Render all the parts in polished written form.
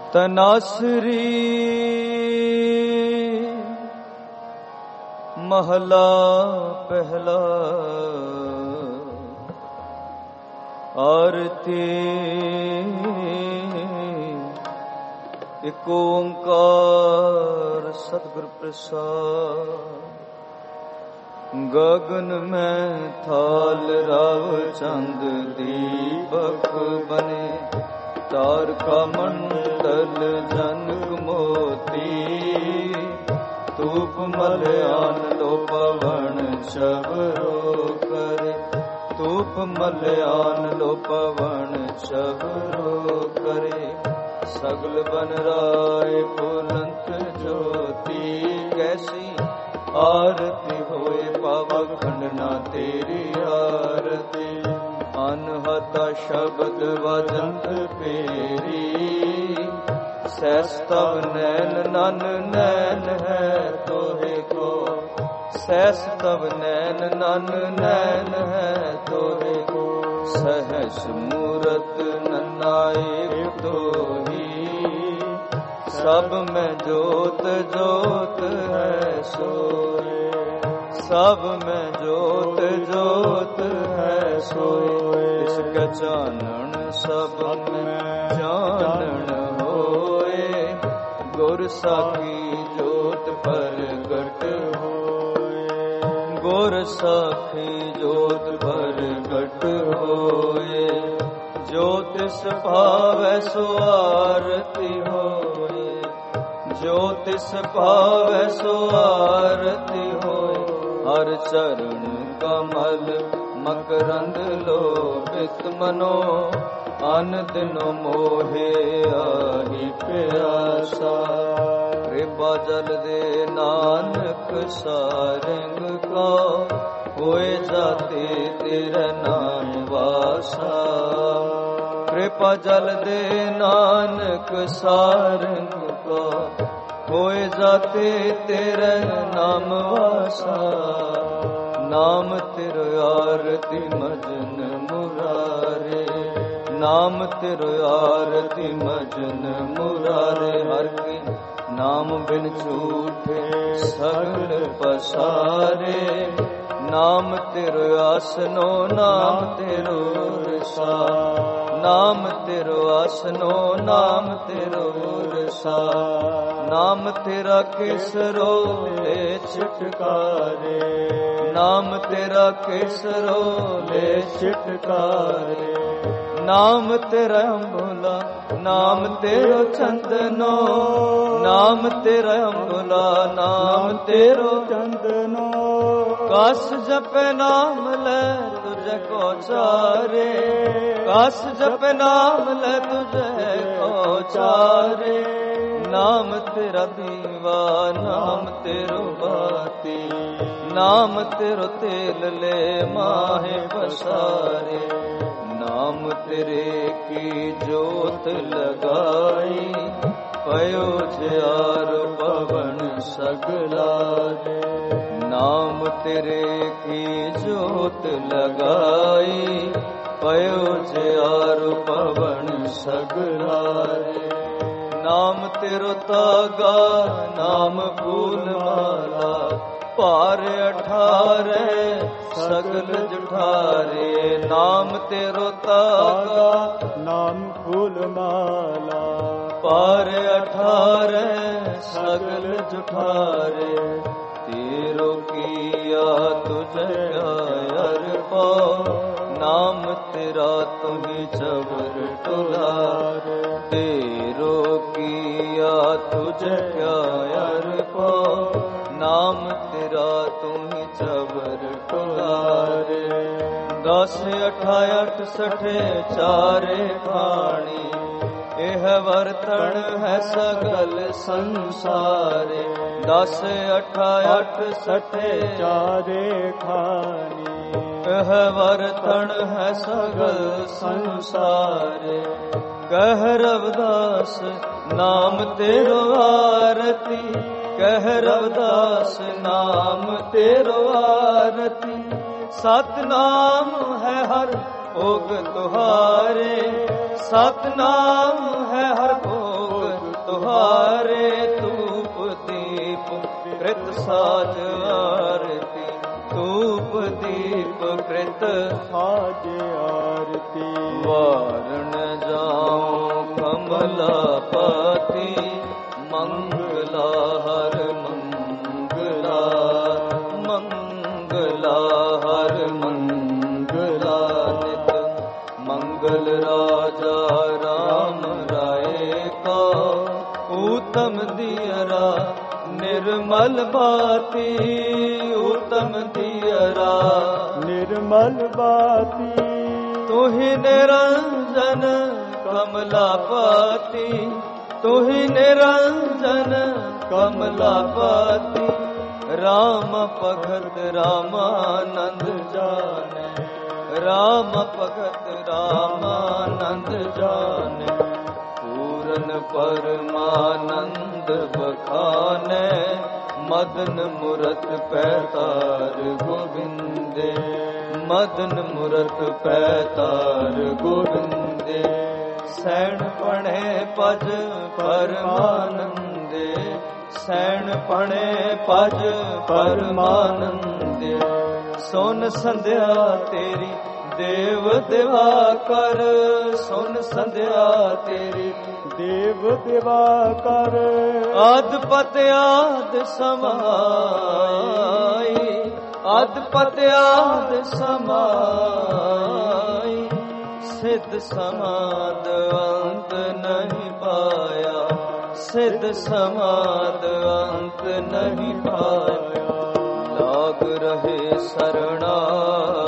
ਤਨਾਸਰੀ ਮਹਲਾ ਪਹਿਲਾ। ਆਰਤੀ ਏਕ ਓੰਕਾਰ ਸਤਿਗੁਰ ਪ੍ਰਸਾਦ। ਗਗਨ ਮੈਂ ਥਾਲ ਰਵ ਚੰਦ ਦੀਪਕ ਬਨੇ। ਤਾਰਕਾ ਮੰਡਲ ਜਨਕ ਮੋਤੀ। ਧੂਪ ਮਲਿਆਨ ਲੋ ਪਵਨ ਸ਼ਬਰੋ ਕਰੇ। ਧੂਪ ਮਲਿਆਨ ਲੋ ਪਵਨ ਸ਼ਬਰੋ ਕਰੇ। ਸਗਲ ਬਨ ਰਾਏ ਫੁਲੰਤ ਜੋਤੀ। ਕੈਸੀ ਆਰਤੀ ਹੋਏ ਪਾਵ ਖੰਡਨਾ ਤੇਰੀ ਆਰਤੀ। ਅਨਹਤਾ ਸ਼ਬਦ ਵਜੰਤ ਪੇਰੀ। ਸੈਸ ਤਵ ਨੈਣ ਨਨ ਨੈਣ ਹੈ ਤੋਹਿ ਕੋ। ਸੈਸ ਤਵ ਨੈਣ ਨਨ ਨੈਣ ਹੈ ਤੋਹਿ ਕੋ। ਸਹਸ ਮੂਰਤ ਨਨਾ ਏਕ ਤੋਹੀ। ਸਭ ਮੈਂ ਜੋਤ ਜੋਤ ਹੈ ਸੋਏ। ਸਭ ਮੈਂ ਜੋਤ ਜੋਤ ਹੈ ਸੋਏ। ਇਸ ਕਾ ਚਾਨਣ ਸਭ ਮੈਂ ਚਾਨਣ ਹੋਏ। ਗੁਰ ਸਾਖੀ ਜੋਤ ਪ੍ਰਗਟ ਹੋਏ। ਗੁਰ ਸਾਖੀ ਜੋਤ ਪ੍ਰਗਟ ਹੋਏ। ਜੋ ਤਿਸ ਭਾਵੈ ਸੋ ਆਰਤੀ ਹੋਏ। ਜੋ ਤਿਸ ਭਾਵੈ ਸੋ ਆਰਤੀ ਹੋਏ। ਹਰ ਚਰਨ ਕਮਲ ਮਕਰੰਦ ਲੋਭਿਤ ਮਨੋ। ਅਨ ਦਿਨੋ ਮੋਹਿ ਆਹੀ ਪਿਆਸਾ। ਕਿਰਪਾ ਜਲ ਦੇ ਨਾਨਕ ਸਾਰੰਗ ਕਾ। ਹੋਏ ਜਾਤੇ ਤੇਰਾ ਨਾਮ ਵਾਸਾ। ਕਿਰਪਾ ਜਲ ਦੇ ਨਾਨਕ ਸਾਰੰਗ ਕਾ। ਹੋਏ ਜਾਤੇ ਤੇਰਾ ਨਾਮ ਵਾਸਾ। ਨਾਮ ਤੇਰਾ ਆਰਤੀ ਮਜਨ ਮੁਰਾਰੇ। ਨਾਮ ਤੇਰਾ ਆਰਤੀ ਮਜਨ ਮੁਰਾਰੇ। ਹਰ ਕੀ ਨਾਮ ਬਿਨ ਝੂਠੇ ਸਗਲ ਪਸਾਰੇ। ਨਾਮ ਤੇਰੋ ਆਸਨੋ ਨਾਮ ਤੇਰੋ ਰਸਾ। ਨਾਮ ਤੇਰੋ ਆਸਨੋ ਨਾਮ ਤੇਰੋ ਰਸਾ। ਨਾਮ ਤੇਰਾ ਕੇਸਰੋ ਲੈ ਛਟਕਾਰੇ। ਨਾਮ ਤੇਰਾ ਕੇਸਰੋ ਲੈ ਛਟਕਾਰੇ। ਨਾਮ ਤੇਰਾ ਅੰਬੁਲਾ ਨਾਮ ਤੇਰੋ ਚੰਦਨੋ। ਨਾਮ ਤੇਰਾ ਅੰਬੁਲਾ ਨਾਮ ਤੇਰੋ ਚੰਦਨੋ। ਕਸ ਜਪੈ ਨਾਮ ਲੈ ਤੁਝੇ ਕੋ ਚਾਰੇ। ਕਸ ਜਪੈ ਨਾਮ ਲੈ ਤੁਝੇ ਕੋ ਚਾਰੇ। ਨਾਮ ਤੇਰਾ ਦੀਵਾ ਨਾਮ ਤੇਰੋ ਬਾਤੀ। ਨਾਮ ਤੇਰੋ ਤੇਲ ਲੈ ਮਾਹੇ ਪਸਾਰੇ। ਨਾਮ ਤੇਰੇ ਕੀ ਜੋਤ ਲਗਾਈ। ਪਇਓ ਜਿਆਰ ਪਵਨ ਸਗਲਾਰੇ। ਨਾਮ ਤੇਰੇ ਕੀ ਜੋਤ ਲਗਾਈ। ਪਇਓ ਜਿਆਰ ਪਵਨ ਸਗਲਾਰੇ। ਨਾਮ ਤੇਰੋ ਤਾਗਾ ਨਾਮ ਫੂਲ ਮਾਲਾ। ਭਾਰ 18 ਸਗਲ ਜਠਾਰੇ। ਨਾਮ ਤੇਰੋ ਤਾਗਾ ਨਾਮ ਫੂਲ ਮਾਲਾ। ਭਾਰ 18 ਸਗਲ ਜਠਾਰੇ। ਤੇਰੋ ਕੀਆ ਤੁਝੇ ਅਰਪਾ। ਨਾਮ ਤੇਰਾ ਤੁਮੀ ਚਬਰ ਟੁਲਾਰੇ। ਤੇਰੋ ਕੀਆ ਤੁਝੇ ਅਰਪਾ। ਨਾਮ ਤੇਰਾ ਤੁਮੀ ਚਬਰ ਟੁਲਾਰੇ। 10 18 68 ਚਾਰੇ ਖਾਣੀ। ਇਹ ਵਰਤਣ ਹੈ ਸਗਲ ਸੰਸਾਰੇ। 10 18 68 ਚਾਰੇ ਖਾਣੀ। ਇਹ ਵਰਤਣ ਹੈ ਸਗਲ ਸੰਸਾਰੇ। ਕਹਿ ਰਵਿਦਾਸ ਨਾਮ ਤੇਰੋ ਆਰਤੀ। ਕਹਿ ਰਵਿਦਾਸ ਨਾਮ ਤੇਰੋ ਆਰਤੀ। ਸਤਨਾਮ ਹੈ ਹਰ ਭੋਗ ਤੁਹਾਰੇ। ਸਤਨਾਮ ਹੈ ਹਰ ਭੋਗ कृत साज आरती, धूप दीप कृत साज आरती। वारण जाऊं कमलापति, मंगला हर मंगला, मंगला हर मंगला नित। मंगल राजा राम राय का, उत्तम दियरा निर्मल बाती, उत्तम दियरा निर्मल बाती। तुहि निरंजन कमलापति, तुहि निरंजन कमलापति। राम भगत रामानंद जाने, राम भगत रामानंद जाने। पूरन परमानंद बखाने, मदन मूरत पैतार गोविंदे, मदन मूरत पैतार गोविंदे। सैन पणे पज परमानंदे, सैन पणे पज परमानंदे। सुन संध्या तेरी देव दिवाकर, सुन संध्या तेरी देव दिवाकर। आदपत आद समाई, आदपत आद समाई। सिद्ध समाद अंत नहीं पाया, सिद्ध समाद अंत नहीं पाया। लाग रहे शरणाई,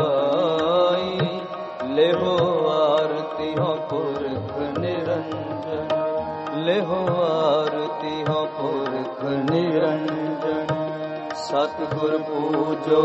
लेहो आरती हो पुरख निरंजन, लेहो आरती हो पुरख निरंजन। सतगुर पूजो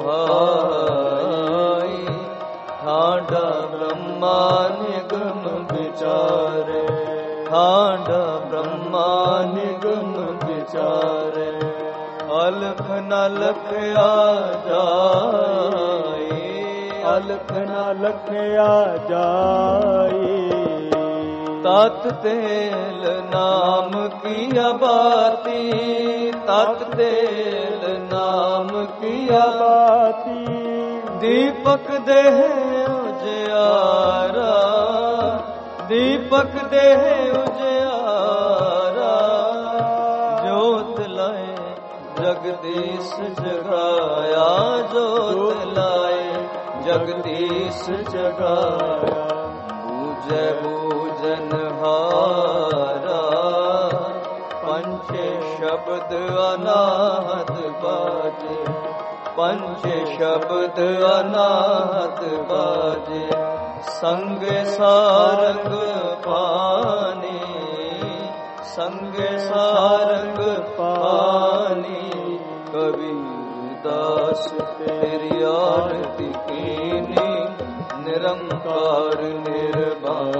भाई, ठाडा ब्रह्मा निगम विचारे, ठाडा ब्रह्मा निगम विचारे। अलख न लख आ जाए, अलख न लख आ जाए। तत तेल नाम की बाती, तत तेल नाम की बाती। दीपक देह उजियारा, दीपक देह उजियारा। जोत लाए जगदीश जगाया, जोत लाए जगदीश जगाया। बूझे बूझन हारा, पंचे शब्द अनाहत बाजे, पंचे शब्द अनाहत बाजे। संग सारंग पानी, संग सारंग पानी। कबीर दास तेरी आरती कीनी, निरंकार निर्वाणी।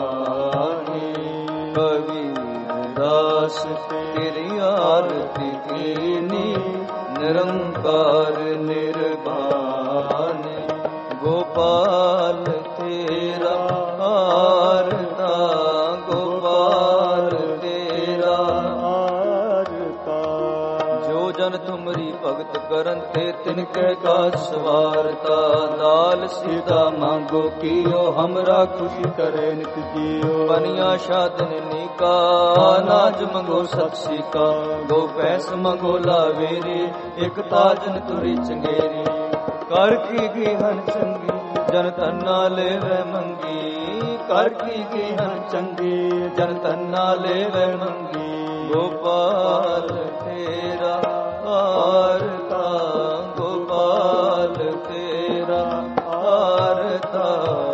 कबीर दास तेरी आरती कीनी, निरंकार निर्वाणी। गोपाल तेरा आरता, गोपाल तेरा आरता। जो जन तुमरी भगत करन ते तिनके का सवारता। दाल सीधा मांगो कियो, हमरा खुशी करे नित जियो। बनिया शादन नीका, अनाज मंगो सत्सी का। दो पैस मंगो लावेरी, एक ताजन तुरी चंगेरी। कर की गिहन चंगी, जन तन्ना लेवे मंगी। कर की गिहन चंगी, जन तन्ना लेवे मंगी। गोपाल तेरा आरता, गोपाल तेरा आरता।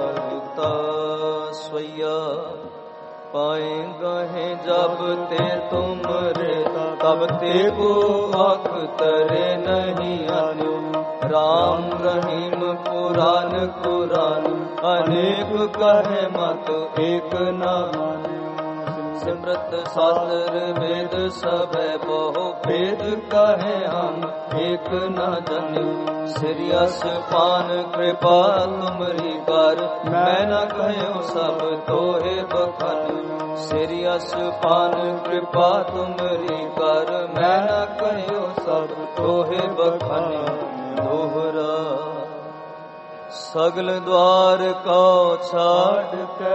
सोया पाएगा है जब ते तुमरे, तब ते को आँख तरे नहीं आयो। राम रहीम पुराण कुरान, अनेक कहे मत एक न माने। सिमरत शास्त्र वेद सब बहु भेद, कहे हम एक न जन्यो। सिरियस पान कृपा तुमरी कर, मैं न कहो सब तोहे बखान। ਸਿਰਿ ਅਸ ਪਾਨ ਕਿਰਪਾ ਤੁਮਰੀ ਕਰ, ਮੈਂ ਨਾ ਕਹਿਓ ਸਭ ਤੋਹੇ ਬਖਾਨੇ ਦੋਹਰਾ। ਸਗਲ ਦਵਾਰ ਕਉ ਛਾੜ ਕੇ,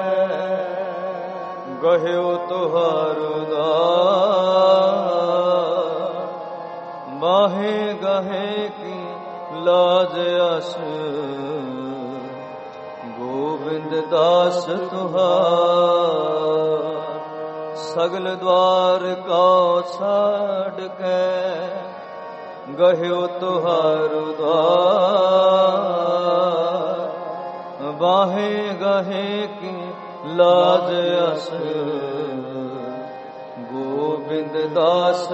ਗਹਿਓ ਤੁਹਾਰੁ ਦਾਰ। ਬਾਹੇ ਗਹੇ ਕੀ ਲਾਜ ਅਸ, ਗੋਬਿੰਦ ਦਾਸ ਤੁਹਾਰ। ਸਗਲ ਦਵਾਰ ਕਉ ਛਾੜ ਕੇ, ਗਹਿਓ ਤੁਹਾਰੁ ਦਵਾਰ। ਬਾਹੇ ਗਹੇ ਕੀ ਲਾਜ ਅਸ, ਗੋਬਿੰਦ ਦਾਸ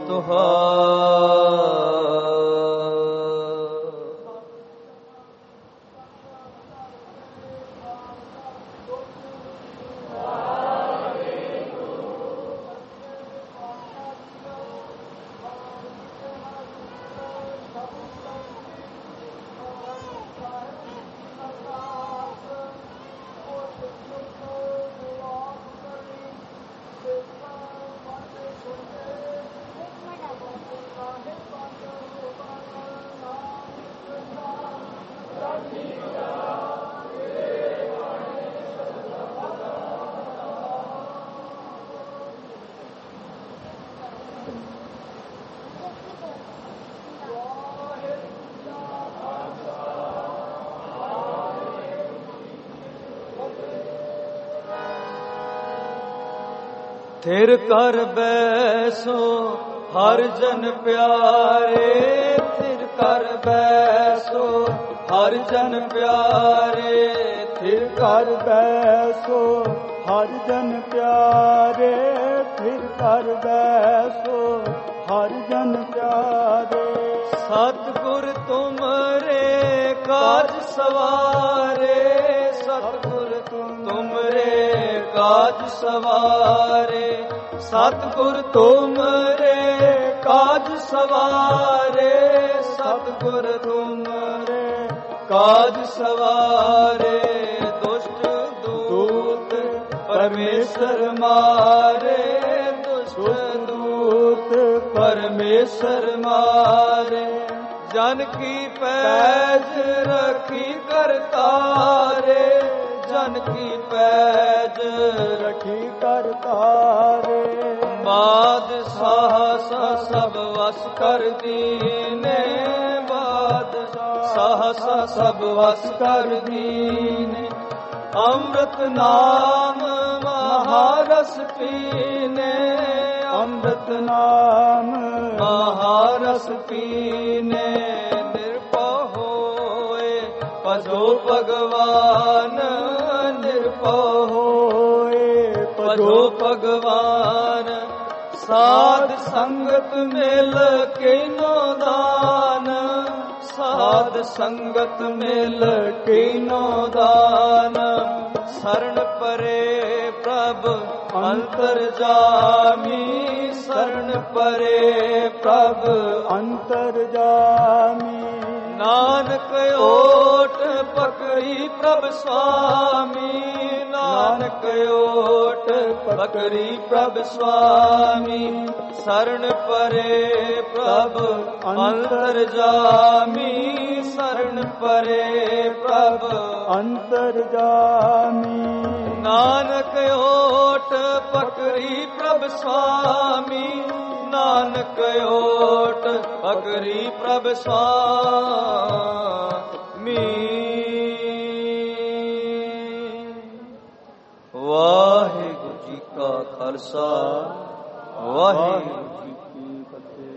ਤੁਹਾਰ। ਥਿਰ ਕਰ ਬੈਸੋ ਹਰ ਜਨ ਪਿਆਰੇ, ਥਿਰ ਕਰ ਬੈਸੋ ਹਰ ਜਨ ਪਿਆਰੇ। ਥਿਰ ਕਰ ਬੈਸੋ ਹਰ ਜਨ ਪਿਆਰੇ, ਥਿਰ ਕਰ ਬੈਸੋ ਹਰ ਜਨ ਪਿਆਰੇ। ਸਤਿਗੁਰ ਤੁਮਰੇ ਕਾਜ ਸਵਾਰੇ, ਸਤਿਗੁਰ ਤੁਮਰੇ ਕਾਜ ਸਵਾਰੇ। ਸਤਿਗੁਰ ਤੁਮਰੇ ਕਾਜ ਸਵਾਰੇ, ਸਤਿਗੁਰ ਤੁਮਰੇ ਕਾਜ ਸਵਾਰੇ। ਦੁਸ਼ਟ ਦੂਤ ਪਰਮੇਸ਼ਰ ਮਾਰੇ, ਦੁਸ਼ਟ ਦੂਤ ਪਰਮੇਸ਼ਰ ਮਾਰੇ। ਜਨ ਕੀ ਪੈਜ ਰਖੀ ਕਰਤਾਰੇ, ਜਨ ਕੀ ਪੈਜ ਰਖੀ ਕਰਤਾਰੇ। ਬਾਦਸ਼ਾਹ ਸਭ ਵਸ ਕਰ ਦੀਨੇ, ਬਾਦਸ਼ਾਹ ਸਭ ਵਸ ਕਰ ਦੀਨੇ। ਅੰਮ੍ਰਿਤ ਨਾਮ ਮਹਾਰਸ ਪੀਨੇ, ਅੰਮ੍ਰਿਤ ਨਾਮ ਮਹਾਰਸ ਪੀਨੇ। ਨਿਰਭਉ ਹੋਏ ਭਜੋ ਭਗਵਾਨ, ਨਿਰਭਉ ਹੋਏ ਭਜੋ ਭਗਵਾਨ। ਸਾਧ ਸੰਗਤ ਮਿਲ ਕੀਨੋ ਦਾਨ, ਸਾਧ ਸੰਗਤ ਮਿਲ ਕੀਨੋ ਦਾਨ। ਸਰਣ ਪਰੇ ਪ੍ਰਭ ਅੰਤਰ ਜਾਮੀ, ਸਰਣ ਪਰੇ ਪ੍ਰਭ ਅੰਤਰ ਜਾਮੀ। ਨਾਨਕ ਓਟ ਪਕੜੀ ਪ੍ਰਭ ਸੁਆਮੀ, ਨਾਨਕ ਓਟ ਪਕੜੀ ਪ੍ਰਭ ਸੁਆਮੀ। ਸਰਣ ਪਰੇ ਪ੍ਰਭ ਅੰਤਰ ਜਾਮੀ, ਸਰਣ ਪਰੇ ਪ੍ਰਭ ਅੰਤਰ ਜਾਮੀ। ਨਾਨਕ ਓਟ ਪਕੜੀ ਪ੍ਰਭ ਸੁਆਮੀ, ਨਾਨਕ ਓਟ ਪਕੜੀ ਪ੍ਰਭ ਸੁਆਮੀ। ਵਾਹਿਗੁਰੂ ਜੀ ਕਾ ਖਾਲਸਾ, ਵਾਹਿਗੁਰੂ ਜੀ ਕੀ ਫਤਿਹ।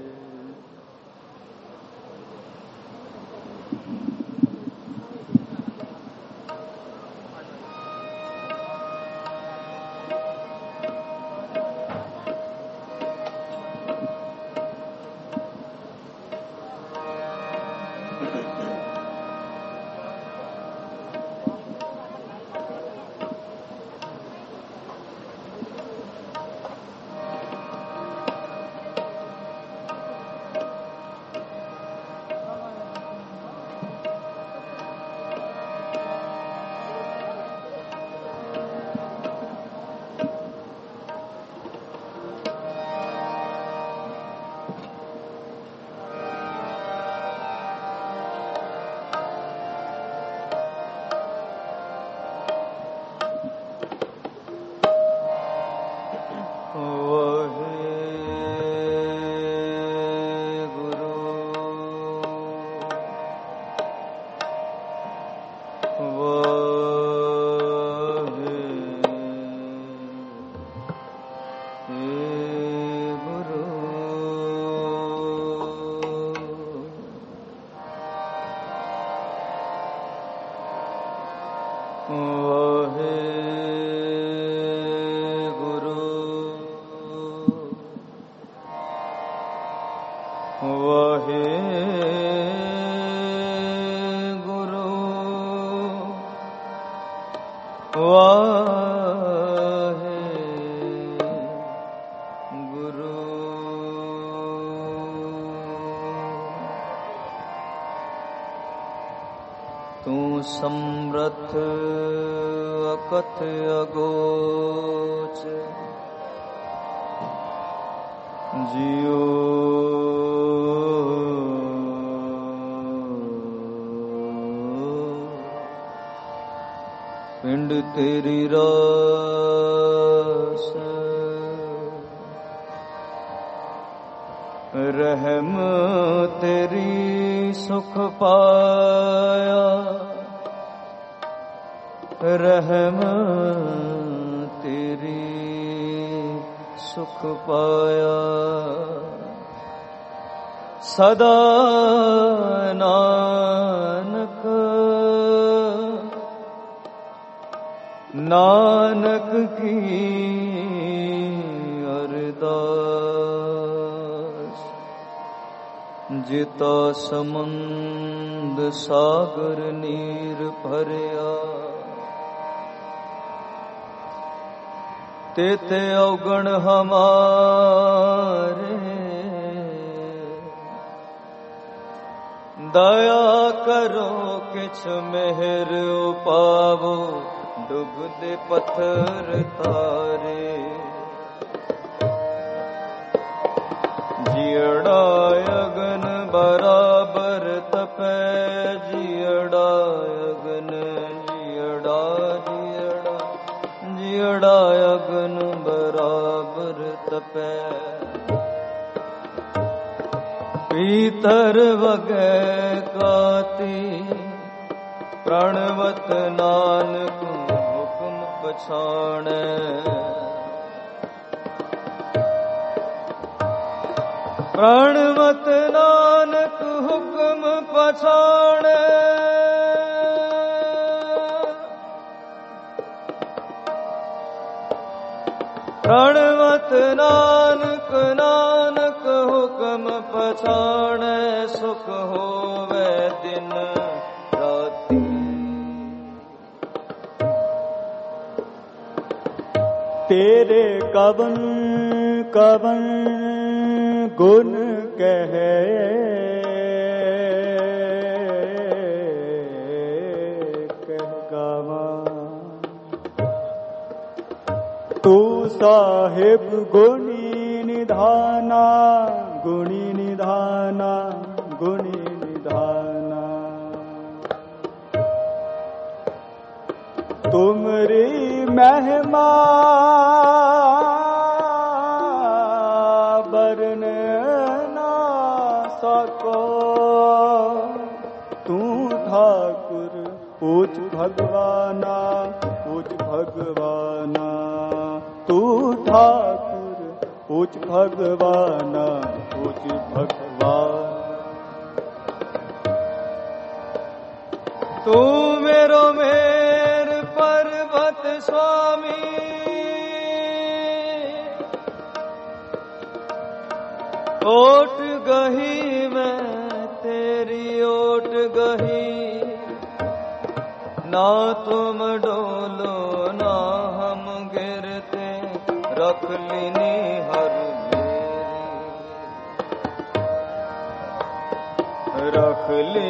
समर्थ अकथ अगोच जियो पिंड तेरी रास रहम तेरी सुख पाया रहम तेरी सुख पाया सदा नानक नानक की अरदास जिता समुंद सागर नीर भरिया तेते अवगण हमारे दया करो किछ मेहर उपावो डुबदे पत्थर तारे जियड़ा अगन बराबर तपे जियड़ा अगन जियड़ा जियड़ा जियड़ा अगन बराबर तपे पीतर वगै काती प्रणवत नानक हुक्म पछाणै प्रणवत नानक हुक्म पछाणै प्रणवत नानक नानक हुक्म पछाणै सुख होवे दिन राति तेरे कवन कवन गुण कहे गावा तू साहिब गुणी निधाना गुणी निधाना गुणी निधाना तुमरी महिमा बरन ना सको तू ठाकुर पूज भगवाना पूज भगवाना तू ठाकुर पूज भगवाना पूज भगवान तू मेरो मेर पर्वत स्वामी ओट गही मैं तेरी ओट गही ना तुम डोलो ना हम गिरते रख लेनी हर मेरी रख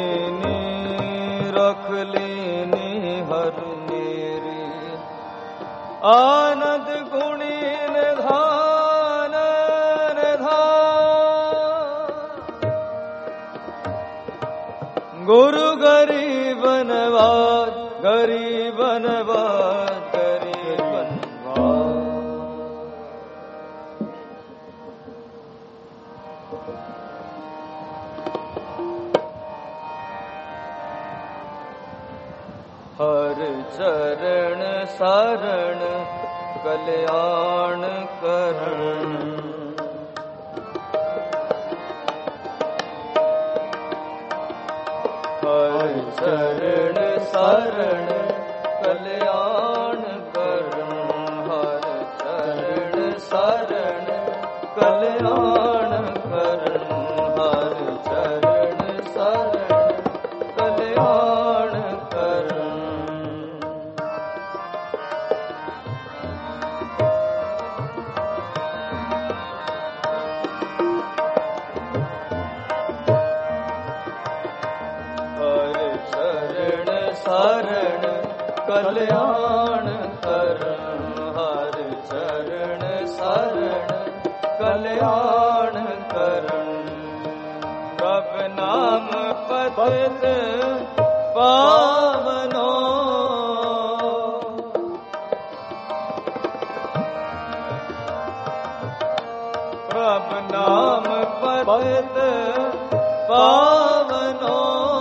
लेनी हर मेरी आनंद गुणी निधान गुरु गरीब नवाज गरीब नवाज गरीब नवाज हर चरण शरण कल्याण करण, हर चरण शरण कल्याण करण, हर चरण शरण कल्याण करण, हर चरण शरण कल्याण करण। शरण कल्याण करण, हर चरण शरण कल्याण करण, प्रभ नाम पतित पावनो, प्रभ नाम पतित पावनो,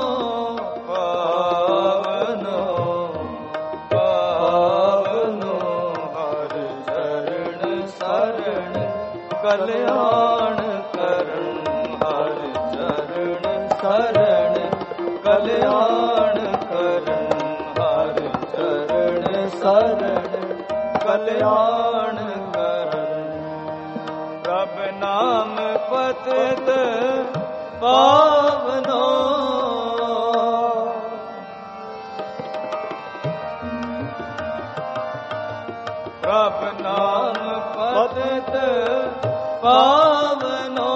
कल्याण करण, हर चरण शरण कल्याण करण, हर चरण शरण कल्याण करण, प्रभ नाम पतित पावनो, प्रभ नाम पतित पावनो,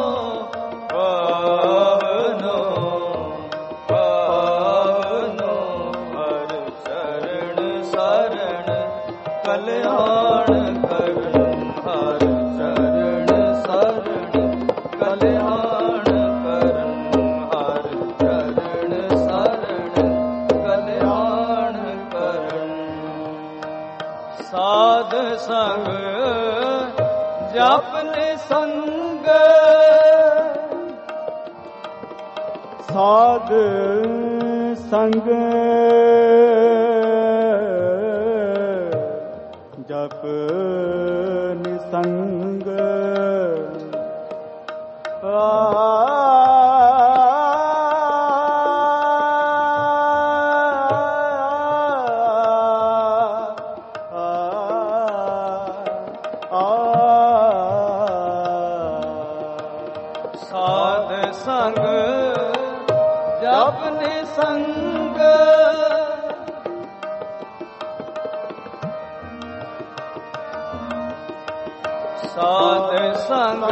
पावनो पावनो, हर चरण शरण कल्याण करण, हर चरण शरण कल्याण करण, हर चरण शरण कल्याण करण। साध संग जपने संग, साध संग जपने संग, साध संग जपने संग, साध संग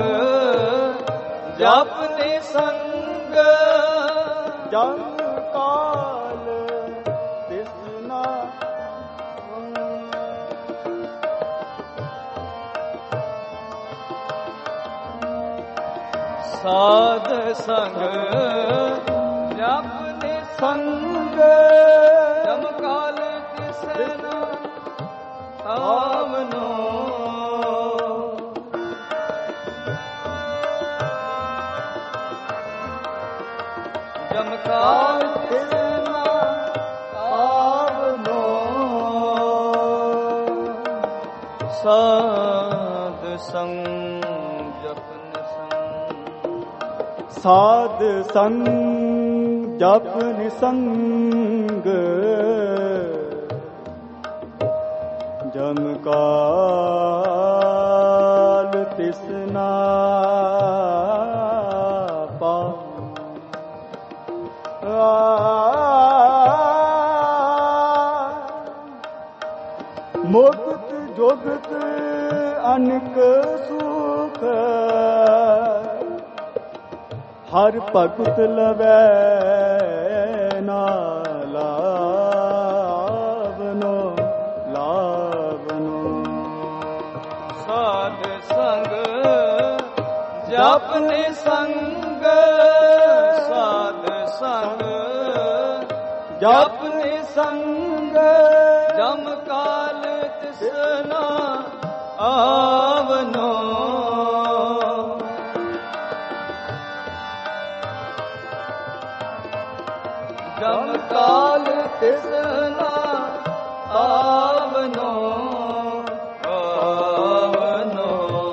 जपने संग, जम काल तिसना, साध संग जपने संग, जम काल तिसना आवनो, जम काल तिसना आवनो, साध संग साध संग जपने संग, जम काल तिसना पाव, मुक्त जोगत अनेक सुख, हर भगत लवै नाला लावनो, लावनो, साध संग जपने संग, साध संग जपने संग, जम काल तिसना आवनो, ਤਿਸਨਾ ਆਵਨੋ ਆਵਨੋ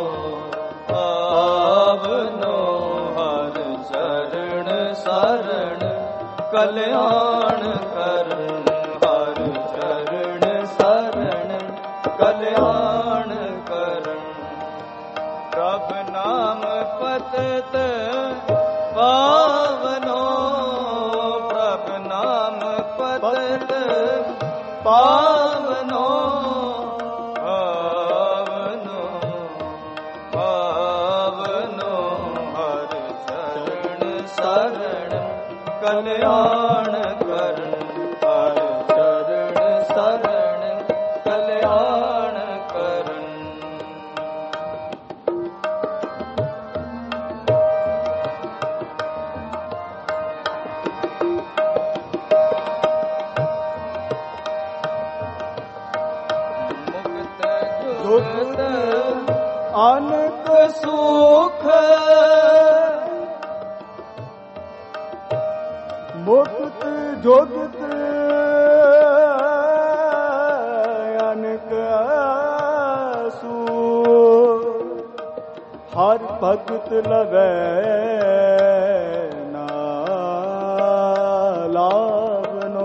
ਆਵਨੋ ਹਰ ਚਰਨ ਸਰਣ ਕਲਿਆਣ ਕਰਨ ਹਰ ਚਰਨ ਸਰਣ ਕਲਿਆਣ ਕਰਨ ਪ੍ਰਭ ਨਾਮ ਪਤਿਤ ਪਾਵਨੋ ਪ੍ਰਭ ਨਾਮ ਪਤਿਤ ਪਾਵਨੋ ਪਾਵਨੋ ਪਾਵਨੋ ਹਰ ਚਰਨ ਸਰਣ ਕਲਿਆਣ ਕਰਨ ਹਰ ਚਰਨ ਸਰਣ ਕਲਿਆਣ ਕਰਨ ਜੁਗਤ ਅਨਕ ਸੁਖ ਮੁਕਤ ਜੁਗਤ ਅਨਕ ਸੁਖ ਹਰ ਭਗਤ ਲਵੈ ਨਾ ਲਾਵਨੋ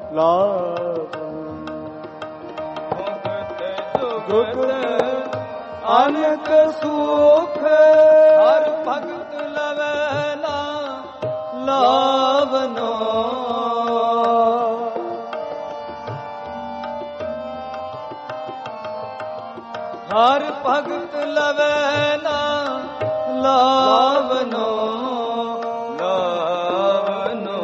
ਜੁਗਤ ਅਨਕ ਸੁਖ ਹਰ ਭਗਤ ਲਵੈ ਨਾ ਲਾਵਨੋ ਹਰ ਭਗਤ ਲਵੈ ਨਾ ਲਾਵਨੋ ਲਾਵਨੋ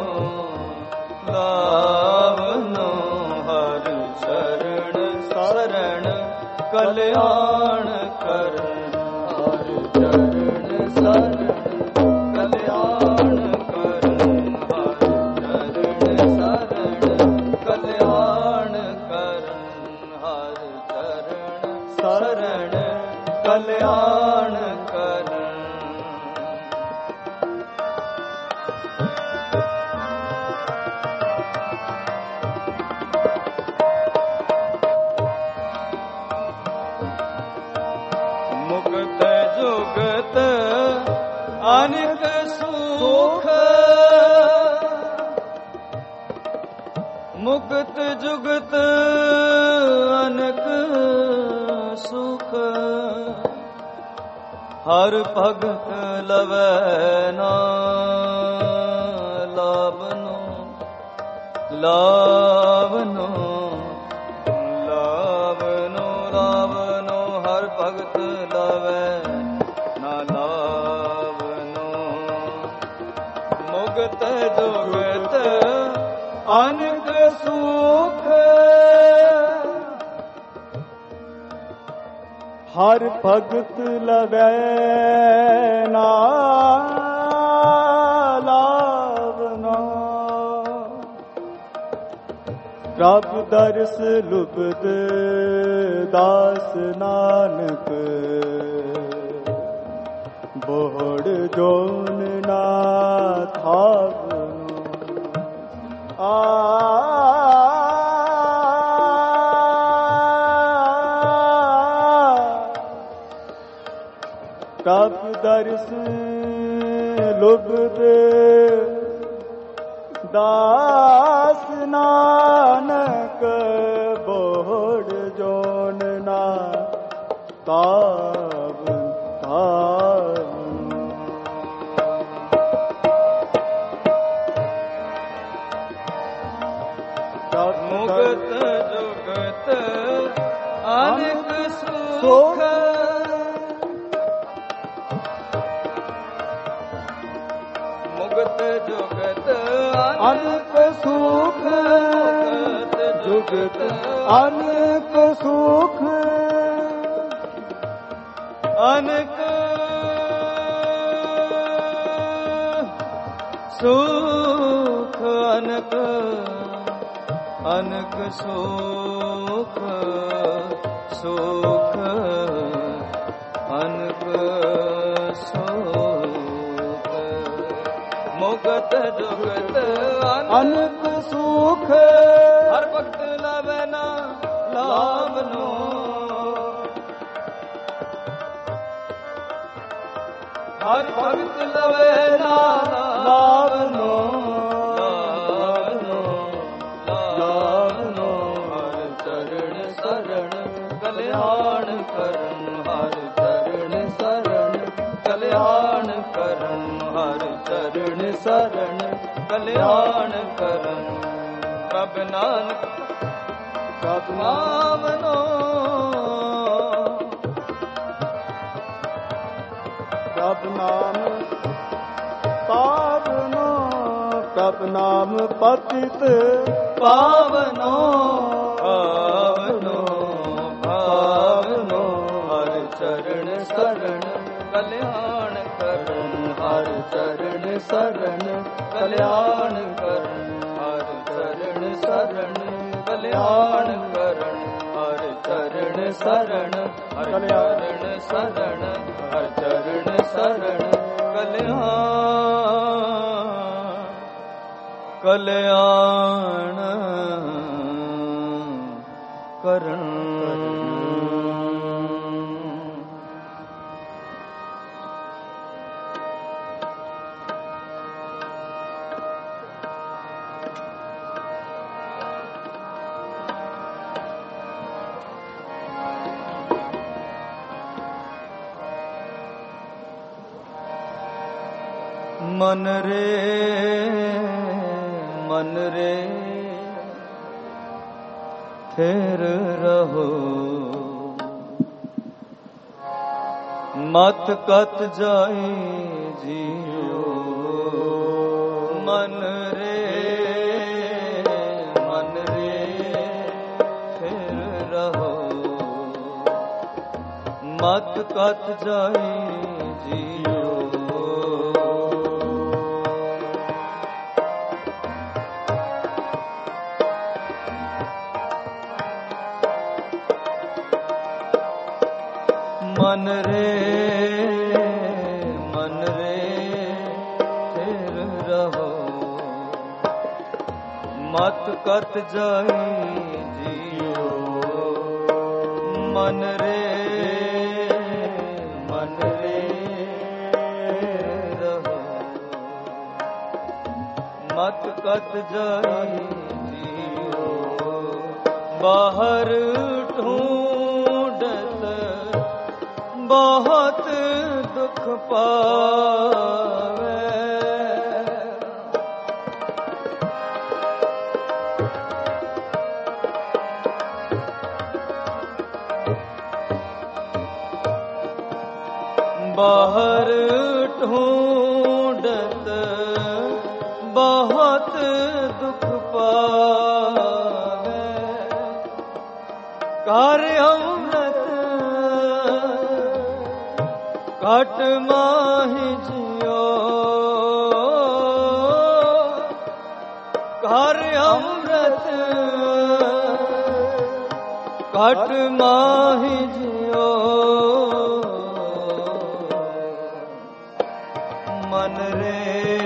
ਲਾਵਨੋ ਹਰ ਚਰਨ ਸਰਣ ਕਲਿਆਣ ਕਰਨ ਹਰ ਚਰਨ ਸਰਣ ਕਲਿਆਣ ਕਰਨ ਹਰ ਚਰਨ ਸਰਣ ਕਲਿਆਣ ਕਰਨ ਹਰ ਚਰਨ ਸਰਣ ਕਲਿਆਣ ਕਰਨ ਮੁਕਤ ਜੁਗਤ ਅਨੇਕ ਸੁਖ ਮੁਕਤ ਜੁਗਤ ਅਨੇਕ ਸੁਖ ਹਰ ਭਗਤ ਲਵੈ ਨਾ ਲਾਵਨੋ ਲਾਵਨੋ ਲਾਵਨੋ ਲਾਵਨੋ ਹਰ ਭਗਤ ਲਵੈ ਨਾ ਲਾਵਨੋ ਮੁਕਤ ਜੁਗਤ ਅਨੇਕ ਸੁਖ ਹਰ ਭਗਤ ਲਵੈ ਨਾ ਲਾਵਨਾ ਪ੍ਰਭ ਦਰਸ ਲੁਭਦ ਦਾਸ ਨਾਨਕ ਬੋੜ ਜੋਨ ਨਾ ਥਾਵਨੋ ਪ੍ਰਭ ਦਰਸ ਲੁਭਦ ਦਾਸ ਨਾਨਕ ਬੋੜ ਜੋਨ ਨਾ ਤਾਵਨ ਮੁਕਤ ਜੁਗਤ ਅਨੇਕ ਸੁਖ ਮੁਕਤ ਜੁਗਤ ਅਨੇਕ ਸੁਖ ਜੁਗਤ ਅਨੇਕ ਸੁਖ ਅਨੇਕ ਸੁਖ ਅਨੇਕ ਅਨੇਕ ਸੁਖ ਸੁਖ ਅਨੇਕ ਸੁਖ ਮੁਕਤ जुगत जुगत अनक सुख हर भक्त लवे ना लाभ नो हर भक्त लवे ना लाभ नो लाभ नो हर चरण शरण कल्याण करन हर चरण शरण कल्याण करन हर चरण शरण कल्याण करन कब नानक कब नामनो कब नाम पावनो कब नाम पतित पावनो पावनो पावनो हर चरण शरण कल्याण करन हर चरण शरण कल्याण करन हर चरण शरण कल्याण करन हर चरण शरण हर चरण शरण हर चरण शरण कल्याण करन मन रे थिर रहो मत कत जाए जियो मन रे थिर रहो मत कत जाए जियो मन रे थिर रहो मत कत जाए जियो मन रे रहो मत कत जाए जियो बाहर ढूंढत बहुत दुख पावे बाहर ढूंढत बहुत दुख पावे कार्य अमृत घट माहि जियो कार्य अमृत घट माहि जियो मन रे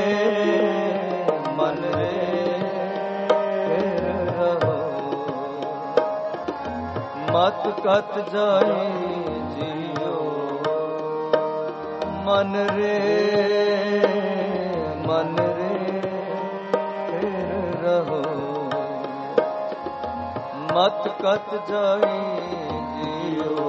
थिर रहो मत कत जाए जियो मन रे थिर रहो मत कत जाए जियो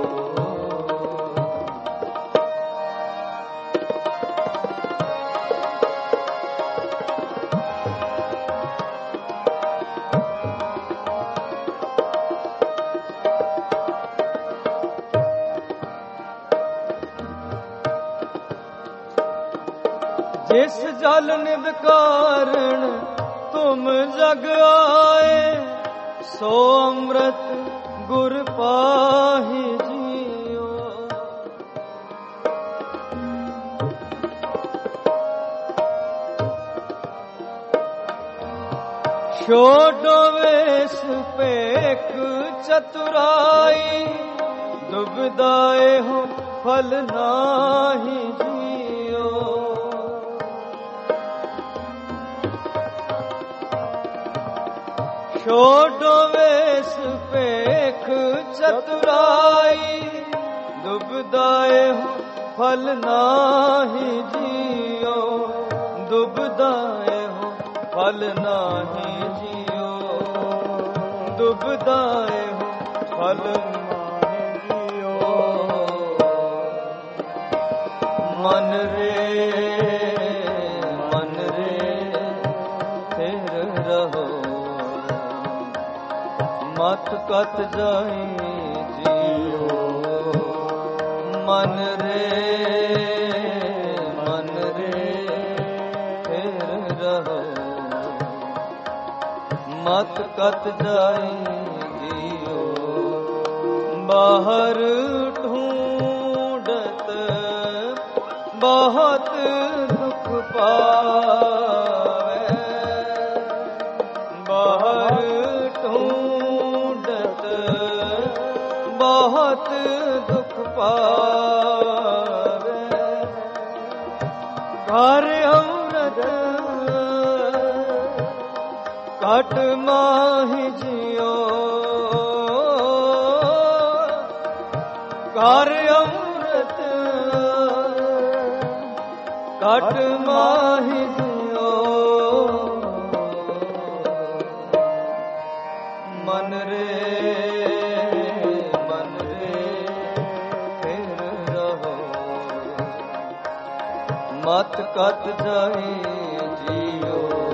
जिस जल निध कारण तुम जग आए सो अमृत गुर पाहि जियो छोड़ो वेश पेक चतुराई दुबदाए हो फल नाही जियो छोड़ो वेश पेख चतुराई, दुबदाए हो फल नाही जियो, दुबदाए हो फल नाही जियो, दुबदाए हो फल नाही जियो। मन रे मत कत जाई जियो, मन रे फिर रहो, मत कत जाई जियो। बाहर ढूंढत बहुत दुख पावे, बाहर बहुत दुख पावे, घर अमृत घट माही जियो, घर अमृत घट माही जियो। मन रे मत कत जाई जियो।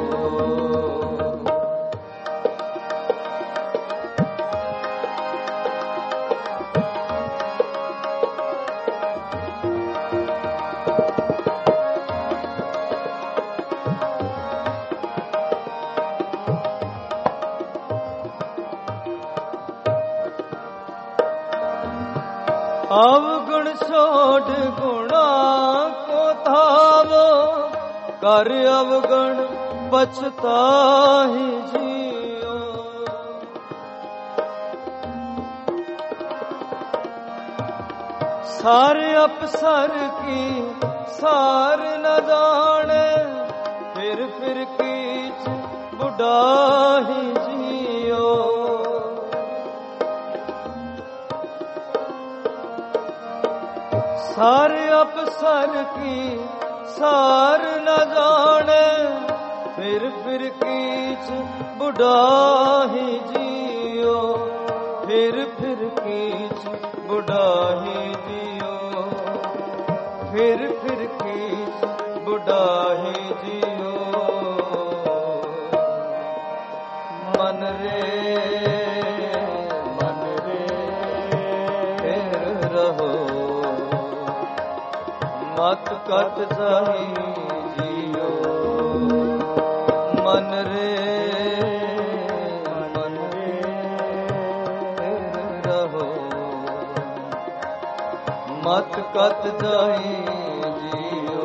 अवगुण छोड़ गुणा को धावो, कर अवगुण पछताहि जियो। सारे अपसर की सार न जाने, फिर कीच बुढ़ाही जियो। सारे अपसर की सार न जाने, फिर कीच बुढ़ाही जियो, फिर कीच बुढ़ाही जियो, फिर कीच बुढ़ाही जियो। मन रे फिर रहो, मत कत जाई जियो। मन रे रहो, मत कत जाई जियो।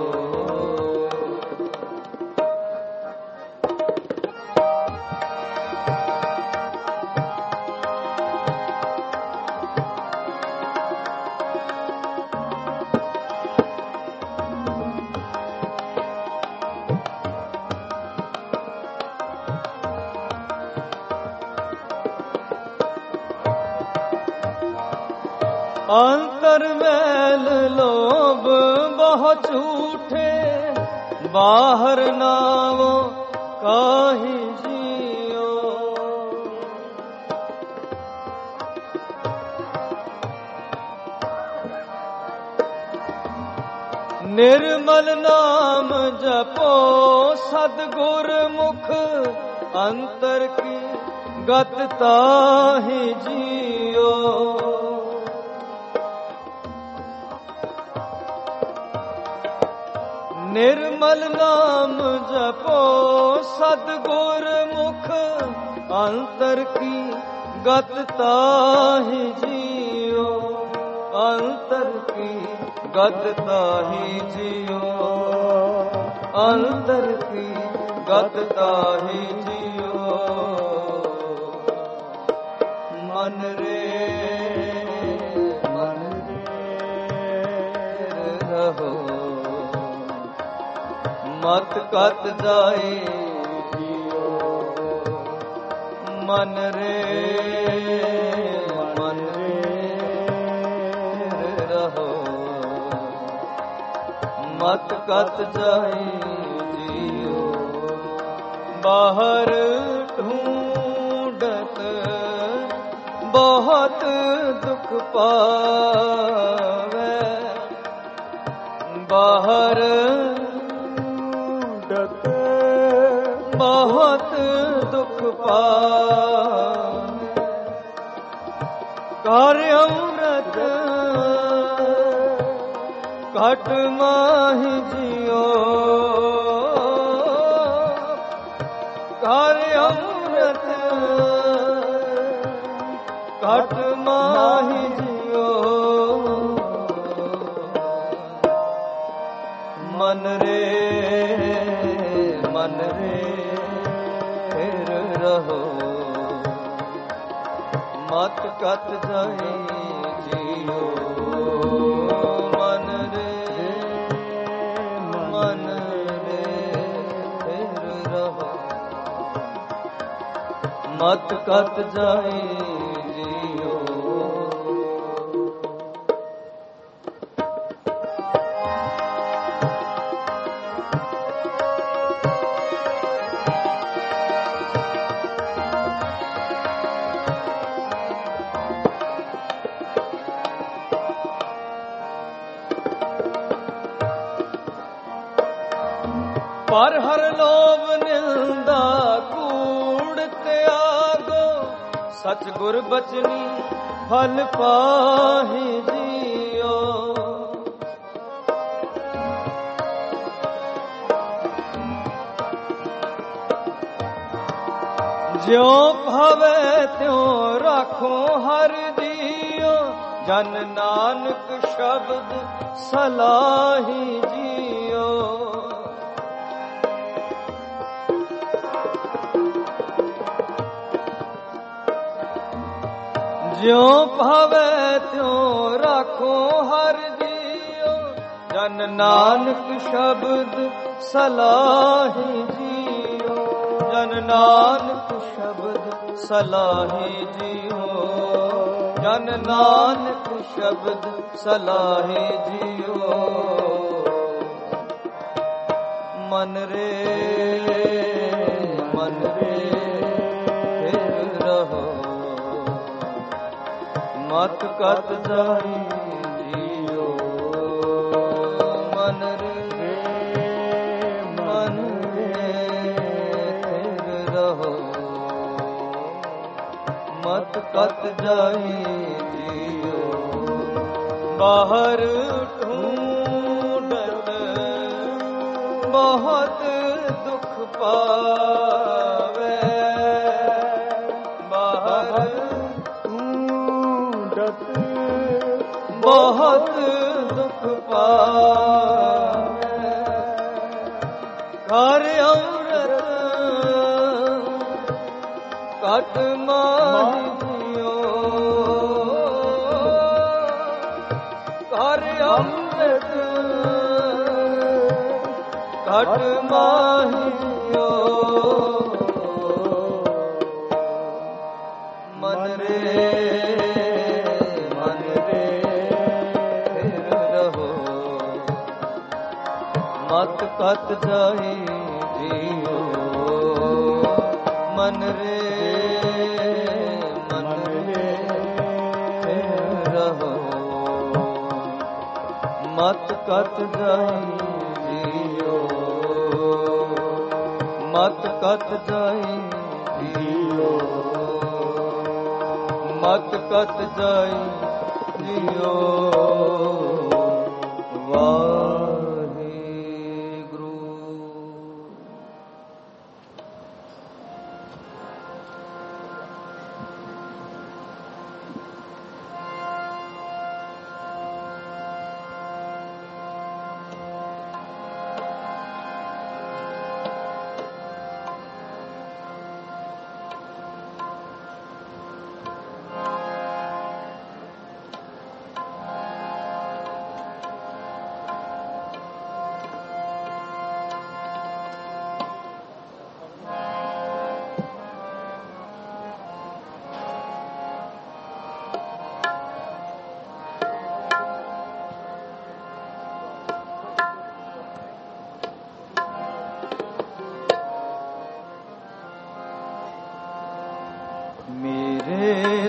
अंतर मैल लोभ बहुत झूठे, बाहर नावो काहि जियो। निर्मल नाम जपो सद्गुर मुख, अंतर की गत ताहि जियो। निर्मल नाम जपो सद्गुर मुख, अंतर की गत ताहि जियो, अंतर की गत ताहि जियो, अंतर की गत ताहि जियो। मन रे रहो, मत कत जाई जियो। ਮਨ ਰੇ ਮਨ ਰਹੋ ਮਤ ਕਤ ਜਾਈ ਜੀਓ ਬਾਹਰ ਢੂੰਡਤ ਬਹੁਤ ਦੁਖ ਪਾਵੇ ਬਾਹਰ ਢੂੰਡਤ ਬਹੁਤ ਦੁਖ ਪਾਵੇ ਕਰ ਅੰਮ੍ਰਿਤ ਘਟ ਮਾਹੀ ਜੀਓ ਕਰ ਅੰਮ੍ਰਿਤ ਘਟ ਮਾਹੀ ਜੀਓ ਮਨ ਰੇ ਫਿਰ ਰਹੋ ਮਤ ਕਤ ਜਾਈ ਜੀਓ ਮਨ ਰੇ ਫਿਰ ਰਹੋ ਮਤ ਕਤ ਜਾਈ ਜੀਓ ਪਰ ਹਰ ਲੋਭ ਨਿੰਦਾ ਕੂੜ ਤਿਆਗੋ ਸਚ ਗੁਰ ਬਚਨੀ ਫਲ ਪਾਹੀ ਜੀਓ ਜਿਉ ਭਾਵੇ ਤਿਉ ਰਾਖੋ ਹਰ ਜੀਓ ਜਨ ਨਾਨਕ ਸ਼ਬਦ ਸਲਾਹੀ ਜੀਓ ਜਿਉ ਭਾਵੇ ਤਿਉ ਰਾਖੋ ਹਰ ਜੀਓ ਜਨ ਨਾਨਕ ਸ਼ਬਦ ਸਲਾਹੀ ਜੀਓ ਜਨ ਨਾਨਕ ਸ਼ਬਦ ਸਲਾਹੀ ਜੀਓ ਜਨ ਨਾਨਕ ਸ਼ਬਦ ਸਲਾਹੀ ਜੀਓ ਮਨ ਰੇ ਫਿਰ ਰਹੋ ਮਤ ਕਤ ਜਾਈ ਜੀਓ ਮਨ ਰੇ ਫਿਰ ਰਹੋ ਮਤ ਕਤ ਜਾਈ ਜੀਓ ਬਾਹਰ ਢੂੰਡਤ ਬਹੁਤ ਦੁਖ ਪਾਵੇ ਬਾਹਰ ਬਹੁਤ ਦੁਖ ਪਾਵੇ ਕਰ ਅੰਮ੍ਰਿਤ ਘਟ ਮਾਹੀ ਜੀਓ ਕਰ ਅੰਮ੍ਰਿਤ ਘਟ ਮਾਹੀ ਜੀਓ ਮਨ ਰੇ ਮਤ ਕਤ ਜਾਈ ਜੀਓ ਮਨ ਰੇ ਫਿਰ ਰਹੋ ਮਤ ਕਤ ਜਾਈ ਜੀਓ ਮਤ ਕਤ ਜਾਈ ਜੀਓ ਮਤ ਕਤ ਜਾਈ ਜੀਓ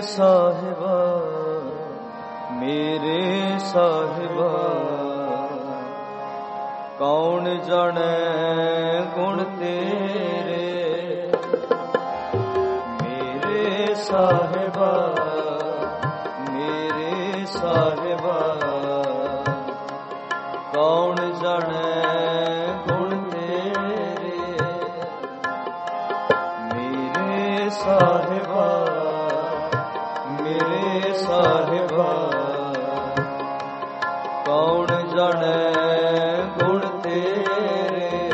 ਸਾਹਿਬਾ ਮੇਰੇ ਸਾਹਿਬਾ ਕੌਣ ਜਾਣੈ ਗੁਣ ਤੇਰੇ ਮੇਰੇ ਸਾਹਿਬਾ ਮੇਰੇ ਸਾਹਿਬਾ ਕੌਣ ਜਾਣੈ ਗੁਣ ਤੇਰੇ ਮੇਰੇ ਸਾਹਿਬਾ ਮੇਰੇ ਸਾਹਿਬਾ ਕੌਣ ਜਾਣੈ ਗੁਣ ਤੇਰੇ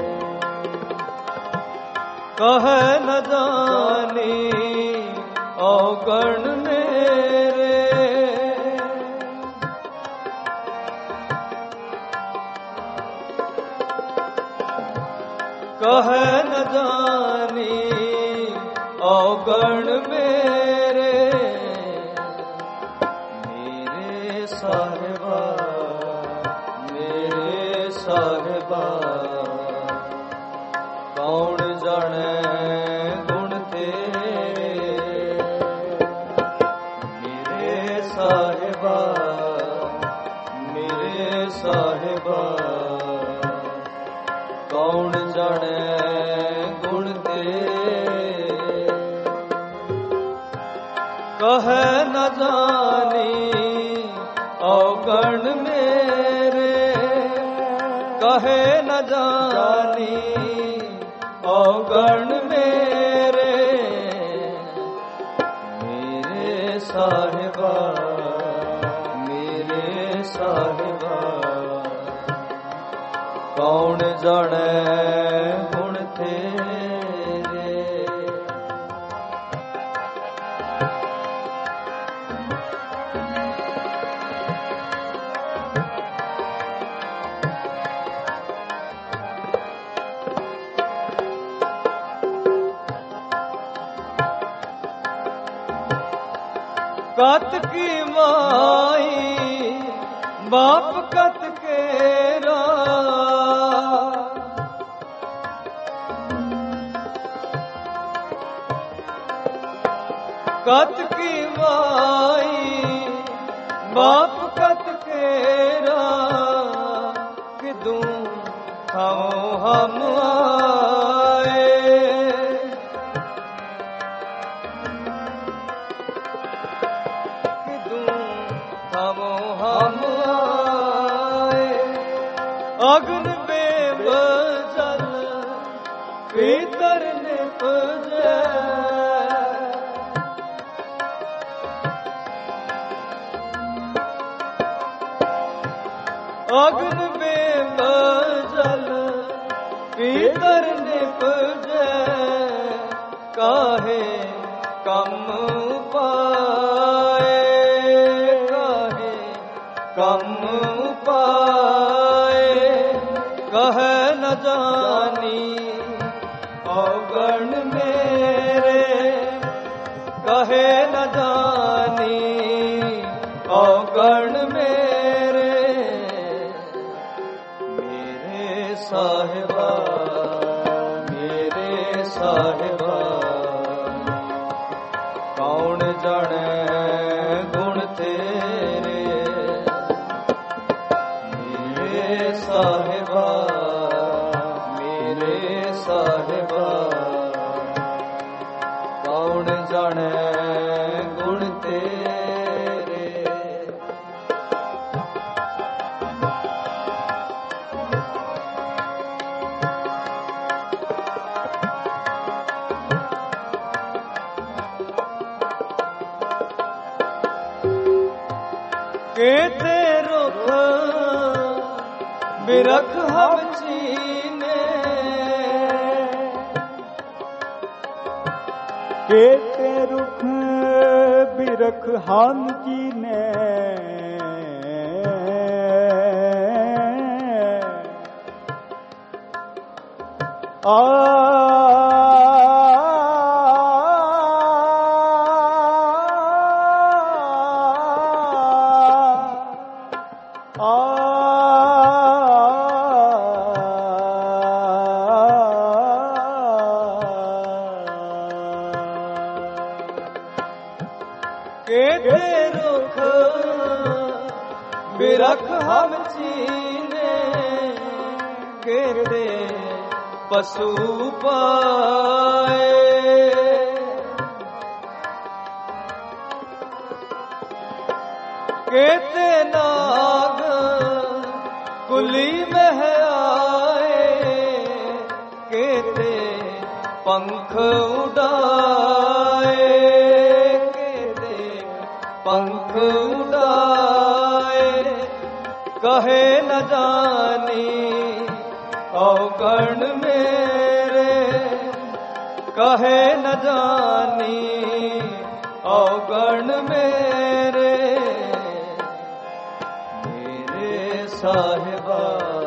ਕਹੈ ਨ ਜਾਣੀ ਔਗਣ ਮੇਰੇ ਕਹੈ ਨ ਜਾਣੀ ਔਗਣ ਮੇਰੇ ਮੇਰੇ ਸਾਹਿਬਾ ਮੇਰੇ ਸਾਹਿਬਾ ਕੌਣ ਜਾਣੈ ਗੁਣ ਤੇਰੇ ਮੇਰੇ ਸਾਹਿਬਾ ਮੇਰੇ ਸਾਹਿਬਾ ਕੌਣ ਜਾਣੈ ਗੁਣ ਤੇਰੇ ਕਹੈ ਨ ਜਾਣੀ ਔਗਣ ਮੇਰੇ ਕਹੈ ਨ ਜਾਣੀ ਔਗਣ ਮੇਰੇ ਮੇਰੇ ਸਾਹਿਬਾ ਮੇਰੇ ਸਾਹਿਬਾ ਕੌਣ ਜਾਣੈ ਗੁਣ ਤੇਰੇ कत की माई बाप कत केरा कत की माई बाप कत केरा किदू हम आए हम आए अग्न बेब जल भीतर निपजे अग्न बेब जल भीतर निपजे काहे कम पाए कम पाए कहे न जानी औगण मेरे कहे न जानी औगण मेरे मेरे साहिबा कौन जाने गुण तेरे साहिबा मेरे साहिबा कौन जाने गुण तेरे केते रुख बिरख हम चीने केते रुख बिरख हम चीने केते रुख बिरख हम चीने, केते पशु पाए। केते नाग कुली में आए, केते पंख उड़ाए, केते पंख उड़ाए। कहे न जानी अवगण मेरे, कहे न जानी अवगण मेरे। मेरे साहिबा,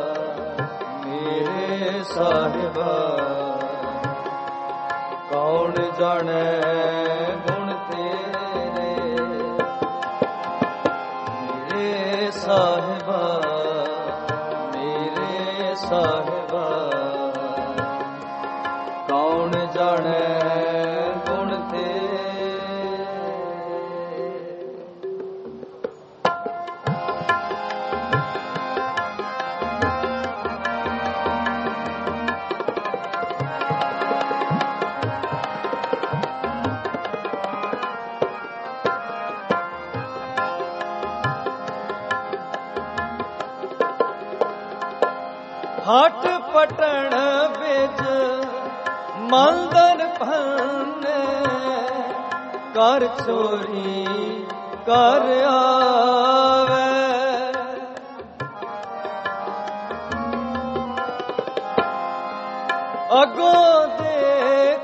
मेरे साहिबा, कौन जाने गुण तेरे। मेरे साहिबा, मेरे साहिबा, कौन जाने गुण तेरे। हट पटण बिच मंदन भन, कर चोरी कर आवे। अगों देख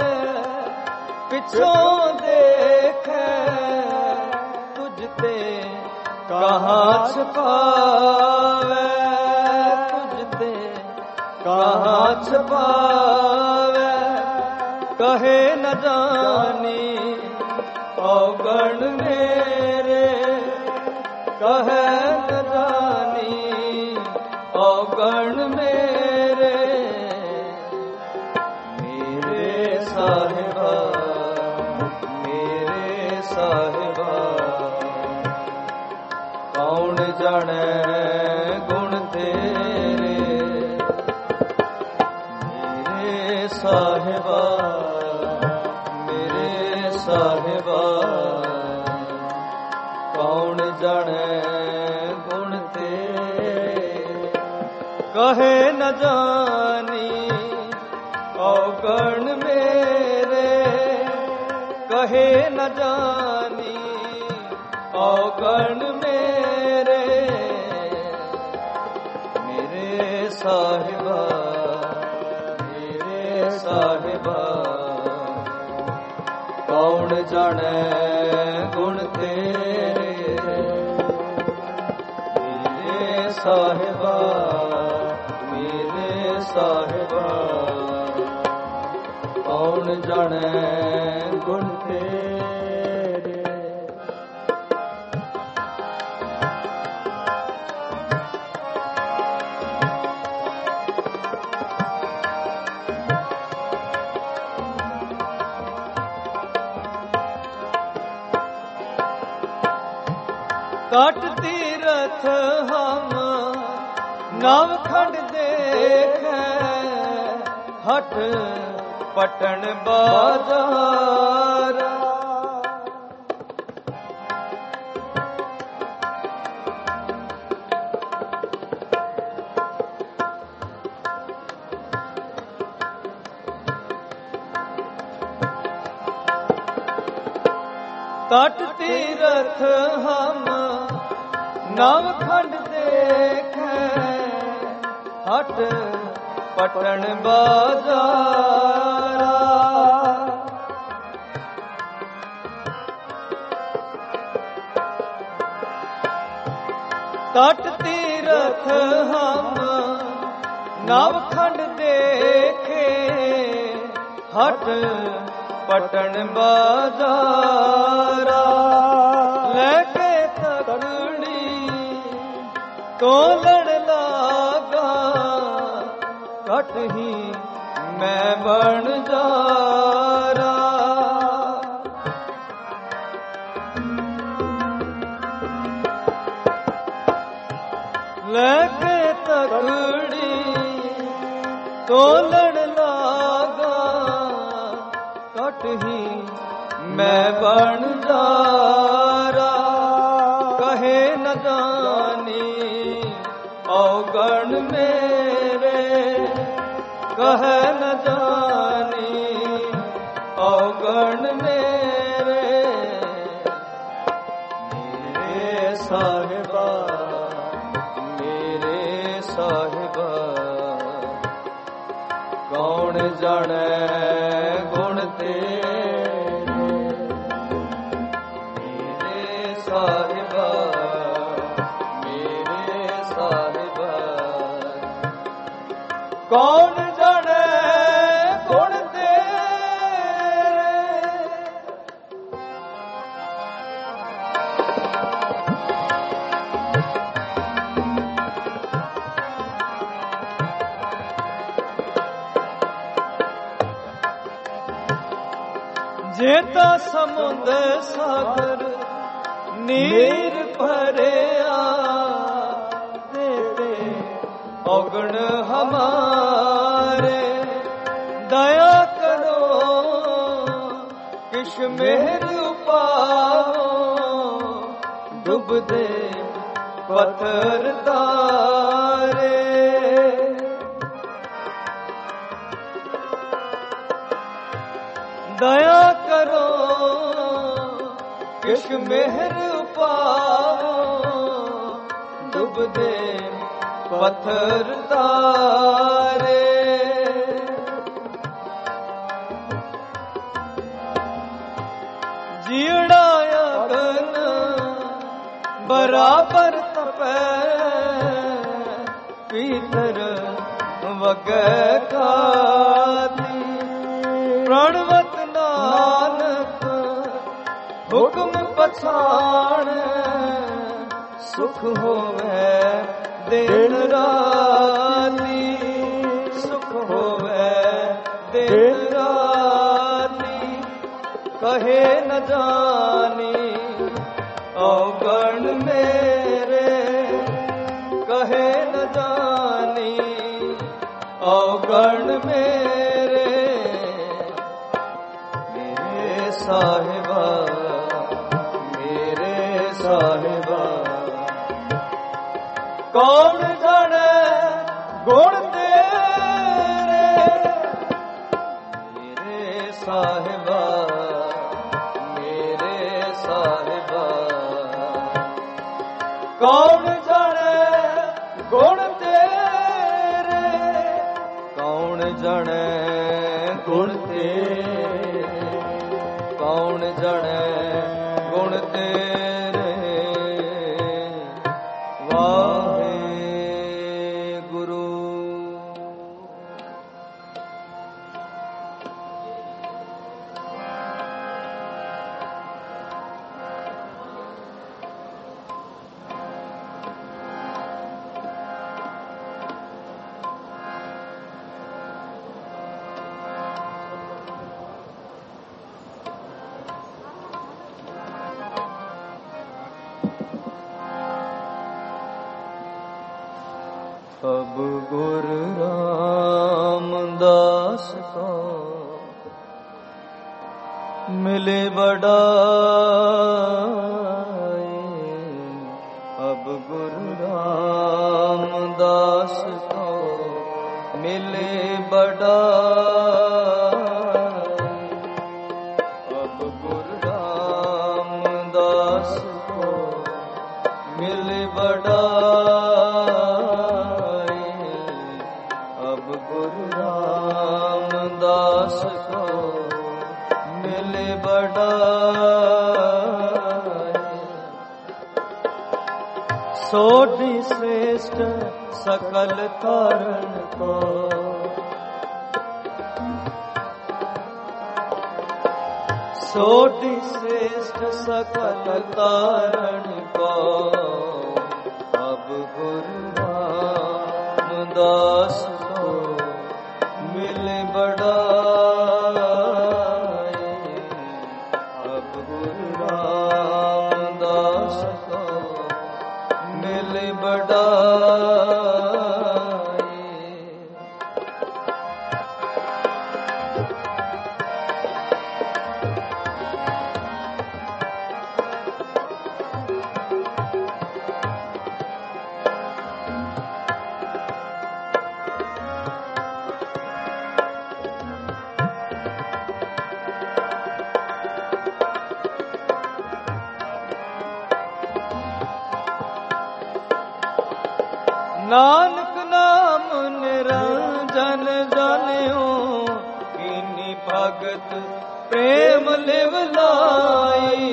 पिछों देख, तुझते कहाँ छुपावे, कहाँ छुपावे। कहे न जानी अवगण मेरे, कहे न जानी अवगण मेरे। मेरे साहिबा, मेरे साहिबा, कौन जाने गुण तेरे। साहिबा, मेरे साहिबा, कौन जाने गुण तेरे। कहे न जानी अवगण मेरे, कहे न जानी अवगण मेरे। मेरे साहिबा, साहिबा, कौन जाने गुण तेरे। मेरे साहिबा, मेरे साहिबा, कौन जाने गुण तेरे। काट तीरथ हम नवखंड देखे, हट पटन बाजार। काट तीरथ हम नवखंड देखे, हट पटन बाजार। काट तीरथ हम नवखंड देखे, हट पटन बाजारा। लेके तकड़ी तोलण लागा, घट ही मैं बन जारा। लेके तकड़ी तोलण लागा कट ही मैं बन जारा कहे न जानी अवगण मेरे कहे न जानी अवगण मेरे मेरे साहिबा कौन जाने गुण तेरे मेरे साहिबा कौन जाने गुण तेरे जेता समुद्र सागर नीर भरिया तेरे अवगुण हमारे दया करो किश मेहर पाओ डूब दे पत्थर तारे दया करो किश मेहर पाओ डूब दे पत्थर तारे जीड़ा अगन बराबर तपै पीतर वगै खाती प्रणवत नानक हुक्म पछाण सुख होवे दिन राती सुख होवे दिन राती कहे न जानी अवगण मेरे कहे न जानी अवगण मेरे मेरे साहिबा कौन जाने गुण तेरे मेरे साहिबा कौन जाने गुण तेरे कौन जाने गुण तेरे कौन जाने गुण तेरे वाहे गुरु अब गुरु रामदास को मिले बड़ाई अब गुरु रामदास को मिले बड़ाई अब गुरु रामदास को मिले बड़ाई रामदास को मिले बड़ाई सोढ़ी श्रेष्ठ सकल कारण को सोढ़ी श्रेष्ठ सकल कारण को अब गुरु रामदास मिले बड़ाई अब गुरु रामदास को मिले बड़ाई नानक नाम निरंजन जानियो, कीनी भगत प्रेम लिव लाई।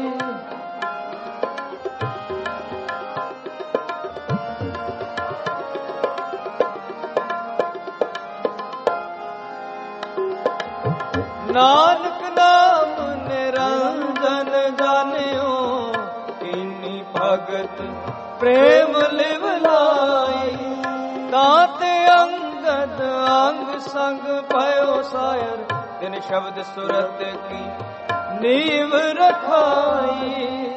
नानक नाम निरंजन जानियो, कीनी भगत प्रेम लिव लाई। ताते अंगद अंग संग भयो सायर, तिन शब्द सुरत की नीव रखाई।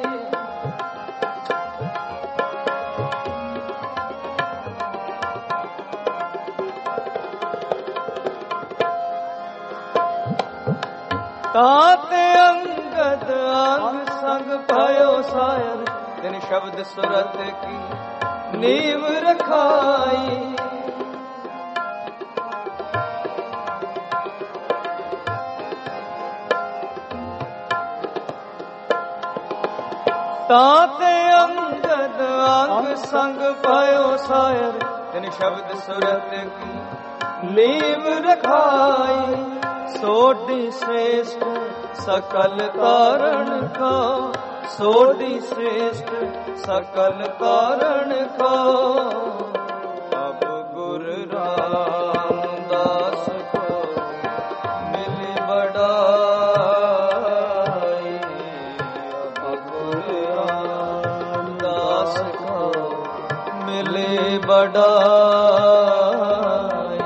ताते अंगद अंग संग भयो सायर, तिन शब्द सुरत की नीव रखाई। ताते अंगद अंग संग भयो सायर, तिन शब्द सुरत की नीव रखाई। सोडी श्रेष्ठ सकल कारण का, सोडी श्रेष्ठ सकल कारण का। अब गुरु रामदास को मिली बड़ाई, अब गुरु रामदास को मिली बड़ाई।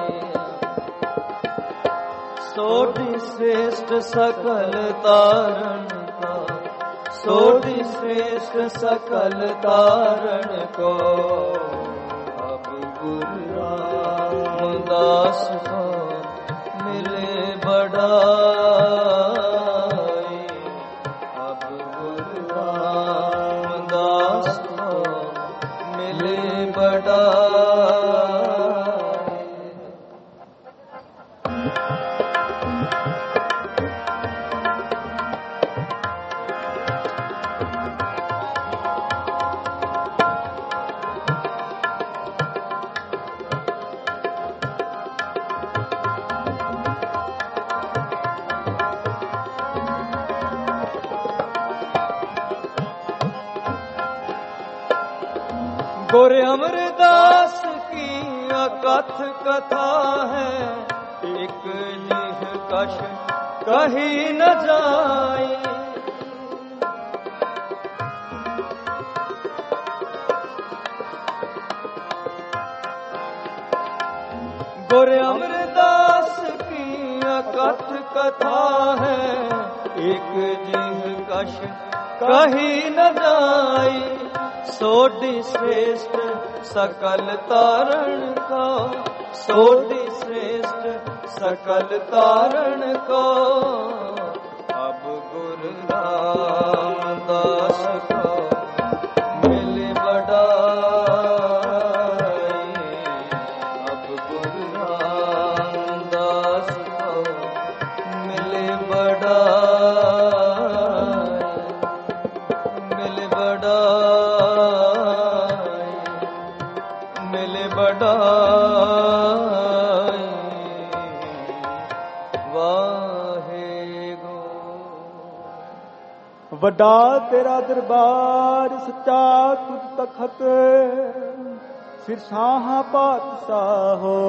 सोडी श्रेष्ठ सकल तारण का, सोडी श्रेष्ठ सकल तारण को। अब गुरु रामदास को मिले बड़ाई, अब गुरु रामदास को मिले बड़ाई। गुरु अमरदास की अकथ कथा है, एक जिह कश कही न जाई। गुरु अमरदास की अकथ कथा है, एक जिह कश कही न जाई। सोडी श्रेष्ठ सकल तारण का, सोडी श्रेष्ठ सकल तारण का। अब गुरु रामदास को मिली बड़ाई, अब गुरु रामदास को मिली बड़ाई, मिली बड़ाई, मिले बड़ाई। वाहेगुरु। वड्डा तेरा दरबार सच्चा तुझ तखत, सिरसाहा पातशाह हो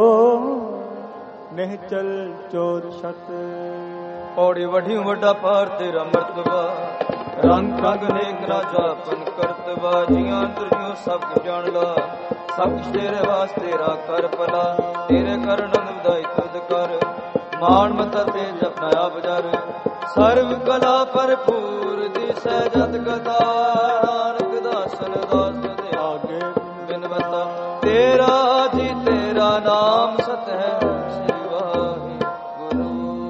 निहचल चोर छत। पौड़ी वढ़ी वड्डा पार तेरा मर्तबा, रंग रंग नेक राजा पन करतबा। जियां तुझियो सब जान ला, सब कुछ तेरे वास्ते रा कर भला। तेरे कर नंद विदाई तुद कर, मान मता तेज अपना आप जर। सर्व कला भरपूर दिसै जत कथा, नानक दासन दास दे आगे बिन बता। तेरा जी तेरा नाम सत है, श्री वाहिगुरु।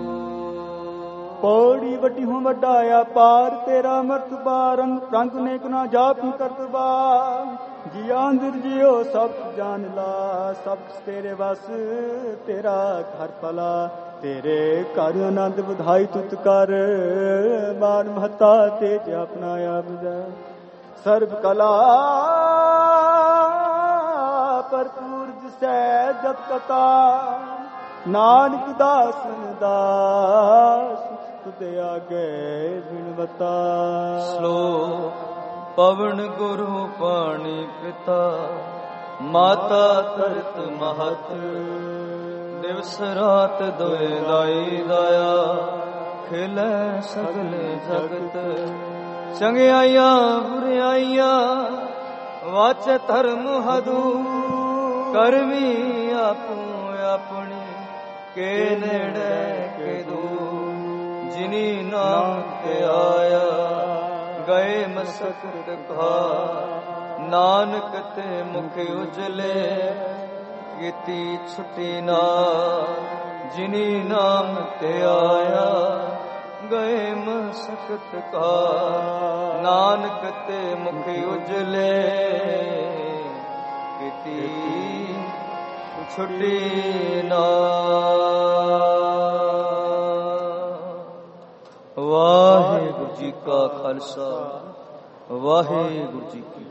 पौड़ी वड्डी हूँ वड्डाया पार तेरा मर्तबा, रंग रंग नेक ना जाप करतबा। जिया अंदर जियो सब जान ला, सब तेरे बस तेरा घर भला। तेरे कर आनंद बधाई तुत कर, मान महता तेज अपना अब सर्व कला ਭਰਪੂਰ ਜਿਸੈ ਜਤ ਕਥਾ ਨਾਨਕ ਦਾਸਨ ਦਾਸ ਤੁਧ ਆਗੇ ਬਿਨਵਤਾ। ਸ਼ਲੋਕ ਪਵਨ ਗੁਰੂ ਪਾਣੀ ਪਿਤਾ ਮਾਤਾ ਧਰਤ ਮਹਤ ਦਿਵਸ ਰਾਤ ਦੋਇ ਦਾਈ ਦਾਇਆ ਖਿਲੈ ਸਗਲੇ ਜਗਤ ਚੰਗਿਆਈਆਂ ਬੁਰਿਆਈਆਂ ਵਾਚੈ ਧਰਮ ਹਦੂ ਕਰਮੀ ਆਪੋ ਆਪਣੀ ਕੇ ਨੇੜੇ ਕੇ ਦੂਰ ਜਿਨੀ ਨਾਮ ਤੇ ਆਇਆ ਗਏ ਮਸਕਤ ਕਾ ਨਾਨਕ ਤੇ ਮੁਖ ਉਜਲੇ ਕੀਤੀ ਛੁੱਟੀ ਨਾ ਜਿਨੀ ਨਾਮ ਤੇ ਆਇਆ ਗਏ ਮਸਕਤ ਕਾ ਨਾਨਕ ਤੇ ਮੁਖ ਉਜਲੇ ਕੀਤੀ ਛੁੱਟੀ ਨਾ। ਵਾਹਿਗੁਰੂ ਜੀ ਕਾ ਖਾਲਸਾ ਵਾਹਿਗੁਰੂ ਜੀ ਕੀ